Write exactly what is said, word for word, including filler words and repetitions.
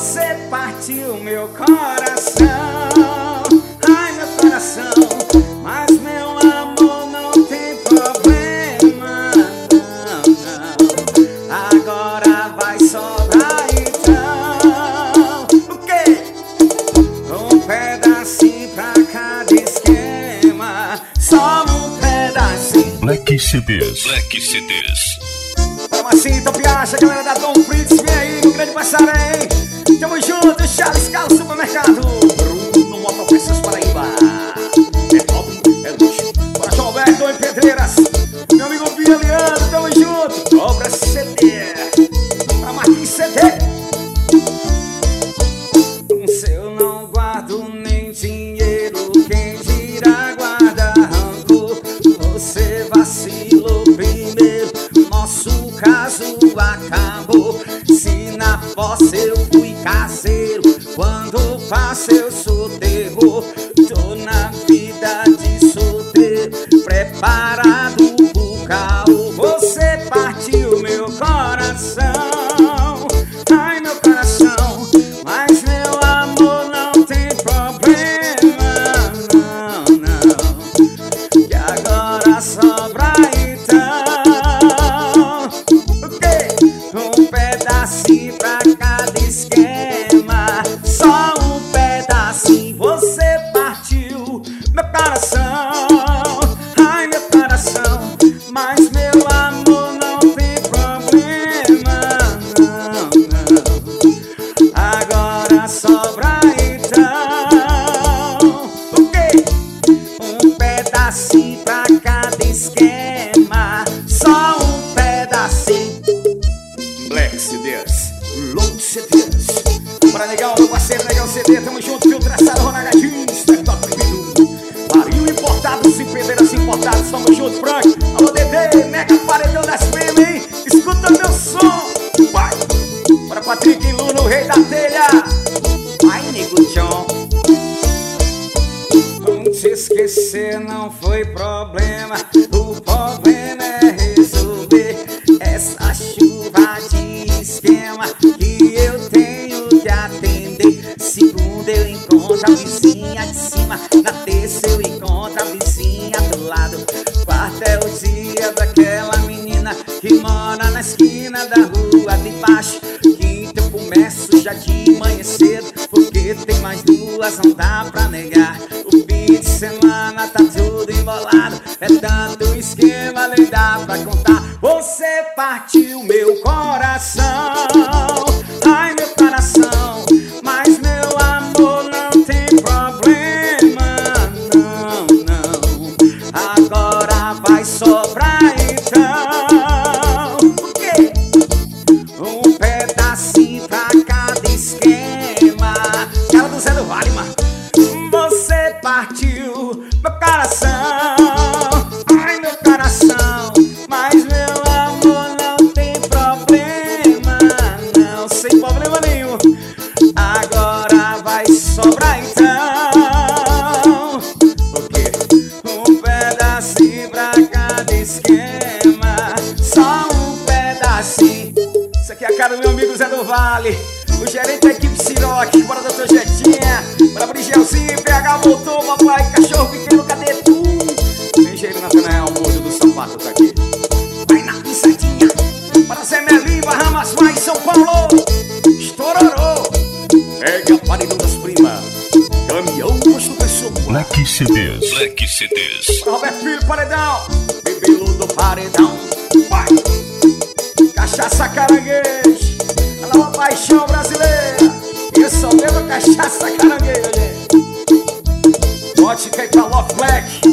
Você partiu meu coração. Ai, meu coração. Mas meu amor não tem problema, não, não. Agora vai sobrar então. O quê? Um pedacinho pra cada esquema. Só um pedacinho. Black C Ds. Black C Ds. Vamos assim, Topiacha, galera da Dom Fritz, vem aí no Grande Passarém. Tamo junto, Charles Carlos Supermercado, Bruno Motopeças Paraíba. É top, é luxo. Coração Alberto em Pedreiras, meu amigo Bia Leandro, tamo junto. Cobra C D, pra Marquinhos C D. Se eu não guardo nem dinheiro, quem dirá guarda rancor? Você vacilou primeiro, nosso caso acabou. Se na fossa eu fui caseiro, quando passo eu sou terror. Tô na vida de solteiro, preparado pro caô. Você partiu meu coração. Ai, meu coração. Mas meu amor não tem problema, não, não. Que agora sobra então. O quê? Um pedacinho pra cada esquema. Só um pedacinho. Você partiu meu coração. Ai, meu coração. Mas meu amor não tem problema, não, não. Agora sobra então. O quê? Um pedacinho pra cada esquema. Só um pedacinho. Black C Ds, Low C Ds. Bora, legal, meu parceiro, legal C D. Tamo junto, filtraçado, Ronagadinho, Step Proibido. Marinho Importados e Pedreiras Importados. Tamo junto, Frank. Alô, Dedê, mega paredão das primas, hein? Escuta meu som. Vai. Bora, Patrick e Luna, o rei da telha. Ai, nego John. Não te esquecer não foi problema. O problema é resolver essa chuva de esquema que eu tenho que atender. Segunda eu encontro a vizinha de cima, na terça eu encontro a vizinha do lado. Quarta é o dia daquela menina que mora na esquina da rua de baixo. Quinta eu começo já de manhã cedo, porque tem mais duas, não dá pra negar. O fim de semana tá tudo embolado, é tanto esquema, nem dá pra contar. Você partiu meu coração. Ai, meu coração. Mas meu amor não tem problema, não, não. Agora vai sobrar então. O quê? Um pedacinho pra cada esquema. Cara do Zé do Vale, mano. Você partiu meu coração. Ai, meu coração. Mas meu amor não tem problema, não, sem problema nenhum. Agora vai sobrar então. O quê? Um pedacinho pra cada esquema. Só um pedacinho. Isso aqui é a cara do meu amigo Zé do Vale, o gerente da equipe Ciroc. Bora, doutor Jetinha. Bora, Brigelzinho, P H voltou, papai, cachorro pequeno, cadê tu? Engenheiro Nathanael, gordo do sapato tá aqui. Vai na pisadinha. Bora, Zé Melim, Bahamas, mais São Paulo. Estourorô. Pega a paredão das primas. Caminhão posto pessoa. Black C Ds. Black C Ds. Bora, Roberto Filho, paredão. Bebelo do paredão. Vai. Cachaça caranguejo. Ela é uma paixão brasileira. Eu só bebo cachaça caranguejo, gente. Pode cair pra Love Black.